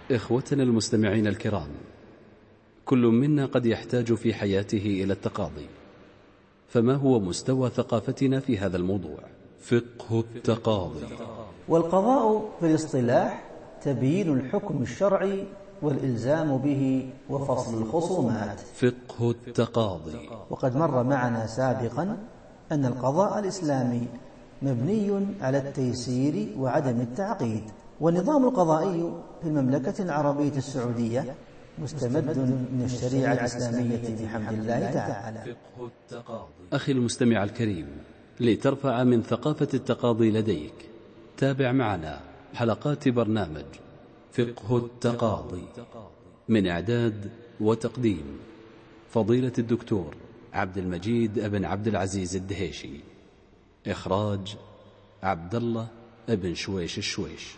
إخوتنا المستمعين الكرام، كل منا قد يحتاج في حياته إلى التقاضي، فما هو مستوى ثقافتنا في هذا الموضوع؟ فقه التقاضي. والقضاء في الاصطلاح تبيين الحكم الشرعي والإلزام به وفصل الخصومات. فقه التقاضي. وقد مر معنا سابقا أن القضاء الإسلامي مبني على التيسير وعدم التعقيد، والنظام القضائي في المملكة العربية السعودية مستمد من الشريعة الإسلامية بحمد الله تعالى. فقه التقاضي. أخي المستمع الكريم، لترفع من ثقافة التقاضي لديك، تابع معنا حلقات برنامج فقه التقاضي من إعداد وتقديم فضيلة الدكتور عبد المجيد بن عبد العزيز الدهيشي، إخراج عبد الله بن شويش الشويش.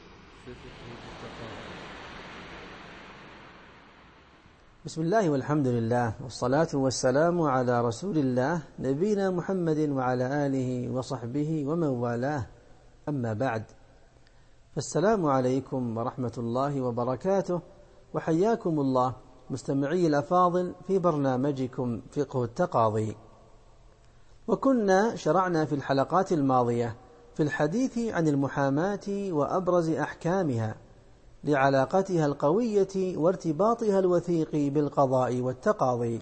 بسم الله والحمد لله والصلاة والسلام على رسول الله نبينا محمد وعلى آله وصحبه ومن والاه، أما بعد، فالسلام عليكم ورحمة الله وبركاته، وحياكم الله مستمعي الأفاضل في برنامجكم فقه التقاضي. وكنا شرعنا في الحلقات الماضية في الحديث عن المحاماة وأبرز أحكامها لعلاقتها القوية وارتباطها الوثيق بالقضاء والتقاضي،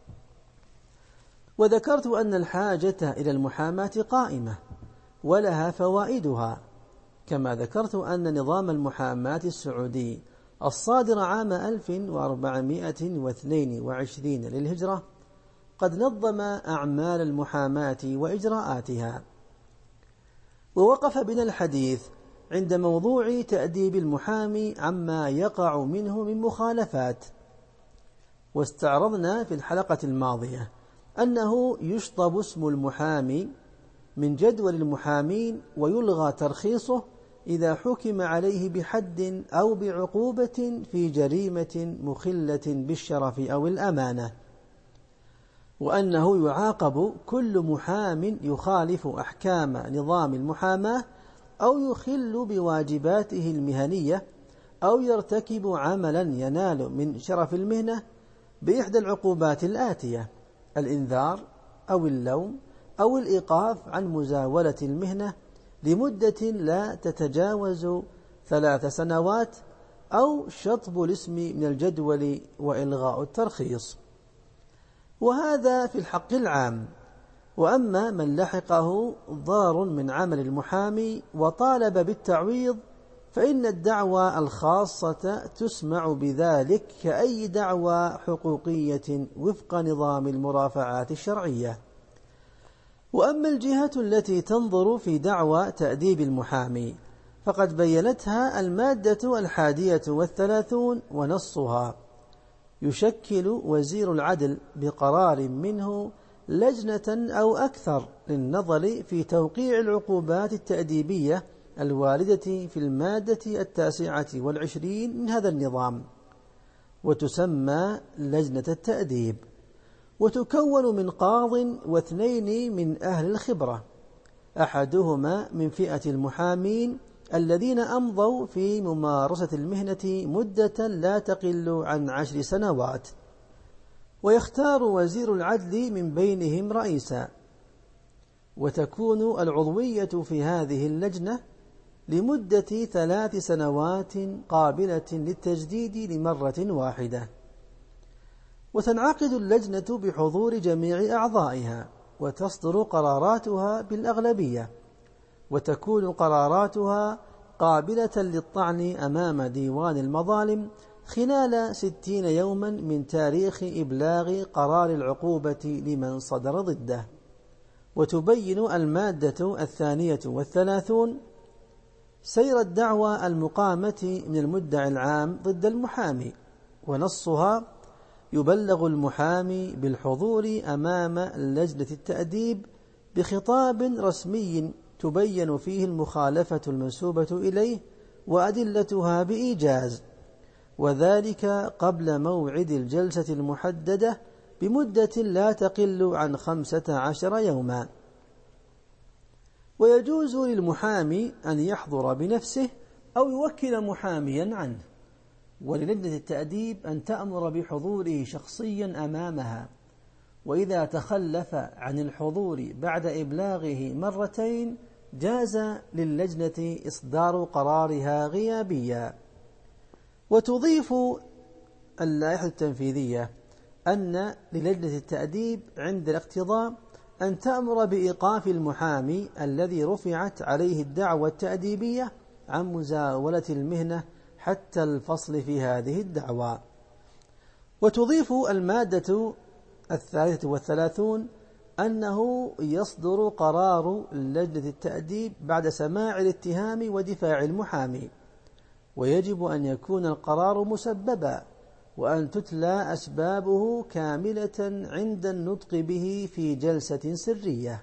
وذكرت أن الحاجة إلى المحاماة قائمة ولها فوائدها، كما ذكرت أن نظام المحاماة السعودي الصادر عام 1422 للهجرة قد نظم أعمال المحاماة وإجراءاتها. ووقف بنا الحديث عند موضوع تأديب المحامي عما يقع منه من مخالفات، واستعرضنا في الحلقة الماضية أنه يشطب اسم المحامي من جدول المحامين ويلغى ترخيصه إذا حكم عليه بحد أو بعقوبة في جريمة مخلة بالشرف أو الأمانة، وأنه يعاقب كل محام يخالف أحكام نظام المحاماة أو يخل بواجباته المهنية أو يرتكب عملا ينال من شرف المهنة بإحدى العقوبات الآتية: الإنذار أو اللوم أو الإيقاف عن مزاولة المهنة لمدة لا تتجاوز 3 سنوات، أو شطب الاسم من الجدول وإلغاء الترخيص. وهذا في الحق العام. وأما من لحقه ضار من عمل المحامي وطالب بالتعويض، فإن الدعوى الخاصة تسمع بذلك كأي دعوى حقوقية وفق نظام المرافعات الشرعية. وأما الجهة التي تنظر في دعوى تأديب المحامي فقد بيّنتها المادة 31 ونصها: يشكل وزير العدل بقرار منه لجنة أو أكثر للنظر في توقيع العقوبات التأديبية الواردة في المادة 29 من هذا النظام، وتسمى لجنة التأديب، وتكون من قاض و2 من أهل الخبرة، أحدهما من فئة المحامين الذين أمضوا في ممارسة المهنة مدة لا تقل عن 10 سنوات، ويختار وزير العدل من بينهم رئيسا، وتكون العضوية في هذه اللجنة لمدة 3 سنوات قابلة للتجديد لمرة واحدة. وتنعقد اللجنة بحضور جميع أعضائها، وتصدر قراراتها بالأغلبية، وتكون قراراتها قابلة للطعن أمام ديوان المظالم خلال 60 يوما من تاريخ إبلاغ قرار العقوبة لمن صدر ضده. وتبين المادة 32 سير الدعوى المقامة من المدعي العام ضد المحامي، ونصها: يبلغ المحامي بالحضور أمام لجنة التأديب بخطاب رسمي تبين فيه المخالفة المنسوبة إليه وأدلتها بإيجاز، وذلك قبل موعد الجلسة المحددة بمدة لا تقل عن 15 يوما. ويجوز للمحامي أن يحضر بنفسه أو يوكل محاميا عنه، وللجنة التأديب أن تأمر بحضوره شخصيا أمامها، وإذا تخلف عن الحضور بعد إبلاغه مرتين جاز للجنة إصدار قرارها غيابيا. وتضيف اللائحة التنفيذية أن للجنة التأديب عند الاقتضاء أن تأمر بإيقاف المحامي الذي رفعت عليه الدعوى التأديبية عن مزاولة المهنة حتى الفصل في هذه الدعوى. وتضيف المادة 33 أنه يصدر قرار لجنة التأديب بعد سماع الاتهام ودفاع المحامي، ويجب أن يكون القرار مسببا، وأن تتلى أسبابه كاملة عند النطق به في جلسة سرية.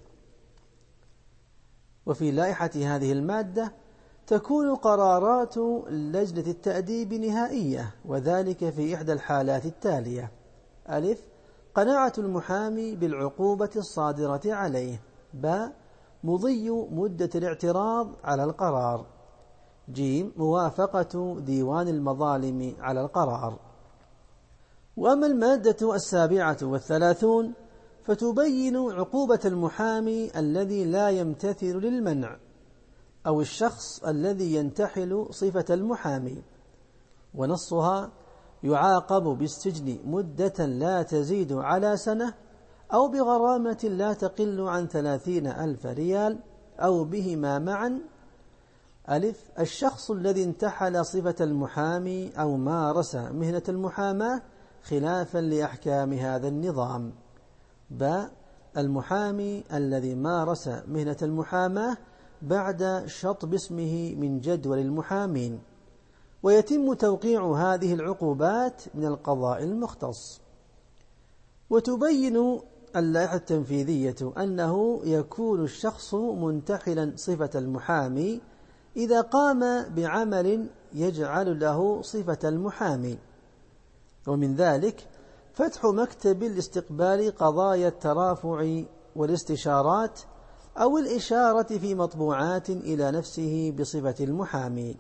وفي لائحة هذه المادة تكون قرارات لجنة التأديب نهائية، وذلك في إحدى الحالات التالية: أ. قناعة المحامي بالعقوبة الصادرة عليه. ب. مضي مدة الاعتراض على القرار. ج. موافقة ديوان المظالم على القرار. وأما المادة 37 فتبين عقوبة المحامي الذي لا يمتثل للمنع، أو الشخص الذي ينتحل صفة المحامي، ونصها: يعاقب بالسجن مدة لا تزيد على سنة، أو بغرامة لا تقل عن 30,000 ريال، أو بهما معا. أ. الشخص الذي انتحل صفة المحامي أو مارس مهنة المحاماة خلافا لأحكام هذا النظام. ب. المحامي الذي مارس مهنة المحاماة بعد شطب اسمه من جدول المحامين، ويتم توقيع هذه العقوبات من القضاء المختص. وتبين اللائحة التنفيذية أنه يكون الشخص منتحلا صفة المحامي إذا قام بعمل يجعل له صفة المحامي، ومن ذلك فتح مكتب لاستقبال قضايا الترافع والاستشارات، أو الإشارة في مطبوعات إلى نفسه بصفة المحامي.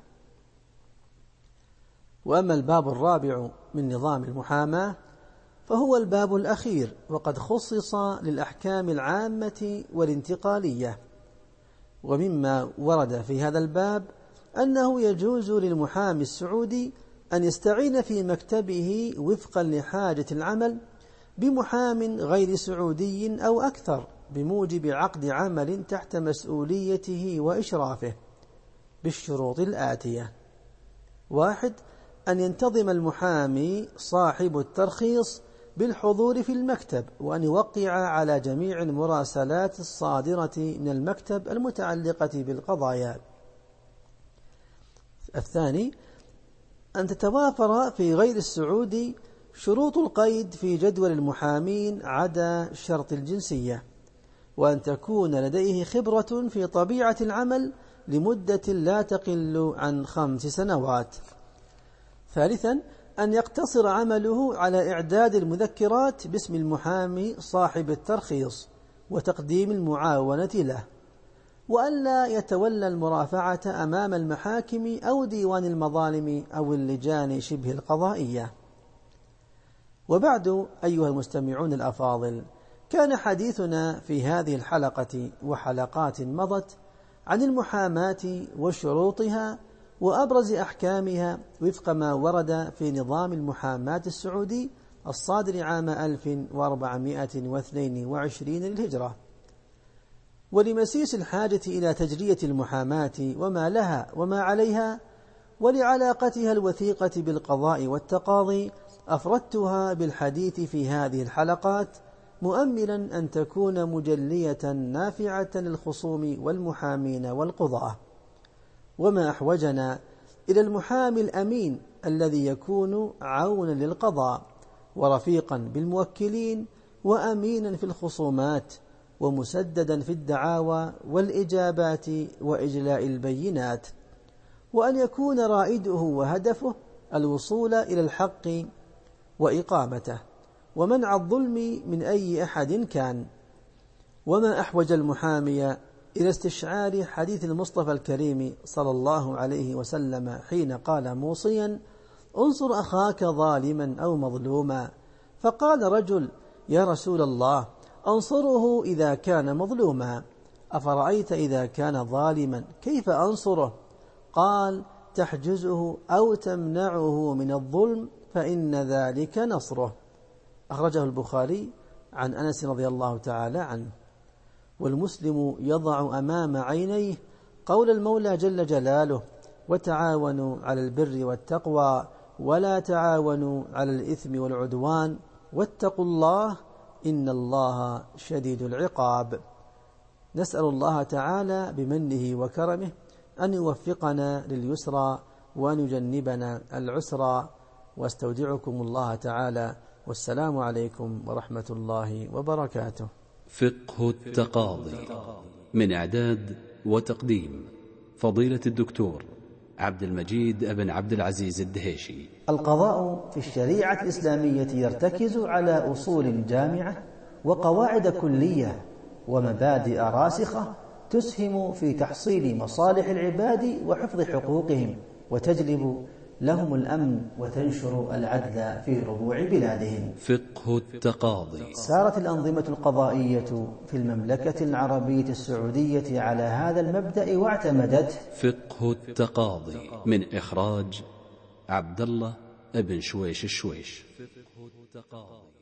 وأما الباب الرابع من نظام المحاماة فهو الباب الأخير، وقد خصص للأحكام العامة والانتقالية. ومما ورد في هذا الباب أنه يجوز للمحامي السعودي أن يستعين في مكتبه وفقا لحاجة العمل بمحام غير سعودي أو أكثر، بموجب عقد عمل تحت مسؤوليته وإشرافه، بالشروط الآتية: 1. أن ينتظم المحامي صاحب الترخيص بالحضور في المكتب، وأن يوقع على جميع المراسلات الصادرة من المكتب المتعلقة بالقضايا. 2. أن تتوافر في غير السعودي شروط القيد في جدول المحامين عدا شرط الجنسية، وأن تكون لديه خبرة في طبيعة العمل لمدة لا تقل عن 5 سنوات. 3. أن يقتصر عمله على إعداد المذكرات باسم المحامي صاحب الترخيص وتقديم المعاونة له، وأن لا يتولى المرافعة أمام المحاكم أو ديوان المظالم أو اللجان شبه القضائية. وبعد أيها المستمعون الأفاضل، كان حديثنا في هذه الحلقة وحلقات مضت عن المحاماة وشروطها وأبرز أحكامها وفق ما ورد في نظام المحاماة السعودي الصادر عام 1422 للهجرة. ولمسيس الحاجة إلى تجرية المحاماة وما لها وما عليها، ولعلاقتها الوثيقة بالقضاء والتقاضي، أفردتها بالحديث في هذه الحلقات، مؤملا أن تكون مجلية نافعة للخصوم والمحامين والقضاة. وما أحوجنا إلى المحامي الأمين الذي يكون عونا للقضاء ورفيقا بالموكلين وأمينا في الخصومات ومسددا في الدعاوى والإجابات وإجلاء البينات، وأن يكون رائده وهدفه الوصول إلى الحق وإقامته ومنع الظلم من أي أحد كان. وما أحوج المحامي إلى استشعار حديث المصطفى الكريم صلى الله عليه وسلم حين قال موصيا: انصر أخاك ظالما أو مظلوما. فقال رجل: يا رسول الله، أنصره إذا كان مظلوما، أفرأيت إذا كان ظالما كيف أنصره؟ قال: تحجزه أو تمنعه من الظلم فإن ذلك نصره. أخرجه البخاري عن أنس رضي الله تعالى عنه. والمسلم يضع أمام عينيه قول المولى جل جلاله: وتعاونوا على البر والتقوى ولا تعاونوا على الإثم والعدوان واتقوا الله إن الله شديد العقاب. نسأل الله تعالى بمنه وكرمه أن يوفقنا لليسرى وأن يجنبنا العسرى، واستودعكم الله تعالى، والسلام عليكم ورحمة الله وبركاته. فقه التقاضي، من إعداد وتقديم فضيلة الدكتور عبد المجيد بن عبد العزيز الدهيشي. القضاء في الشريعة الإسلامية يرتكز على أصول جامعة وقواعد كلية ومبادئ راسخة تسهم في تحصيل مصالح العباد وحفظ حقوقهم، وتجلب لهم الأمن وتنشر العدل في ربوع بلادهم. فقه التقاضي. سارت الأنظمة القضائية في المملكة العربية السعودية على هذا المبدأ واعتمدته. فقه التقاضي، من إخراج عبد الله بن شويش الشويش. فقه التقاضي.